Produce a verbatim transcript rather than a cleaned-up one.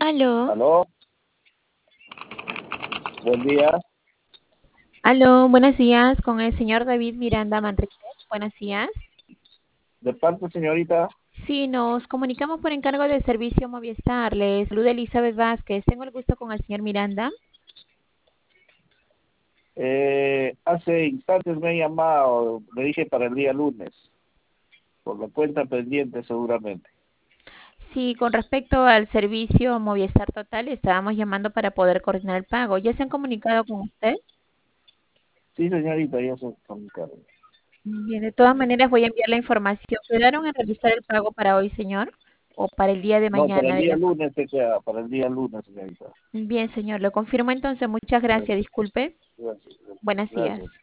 Aló, Aló, buen día. aló, buenos días con el señor David Miranda Manriquez. Buenos días. De parte, señorita, Sí, nos comunicamos por encargo del servicio Movistar. Les saluda Elizabeth Vázquez. Tengo el gusto con el señor Miranda. eh, hace instantes me he llamado, le dije para el día lunes, por la cuenta pendiente seguramente. Sí, con respecto al servicio Movistar Total, estábamos llamando para poder coordinar el pago. ¿Ya se han comunicado con usted? Sí, señorita, ya se comunicaron. Bien, de todas maneras voy a enviar la información. ¿Quedaron en realizar el pago para hoy, señor? ¿O para el día de No, para mañana el de día la... lunes se queda, para el día lunes, señorita. Bien, señor, lo confirmo entonces. Muchas gracias. Gracias, Disculpe. gracias, Buenos días. gracias.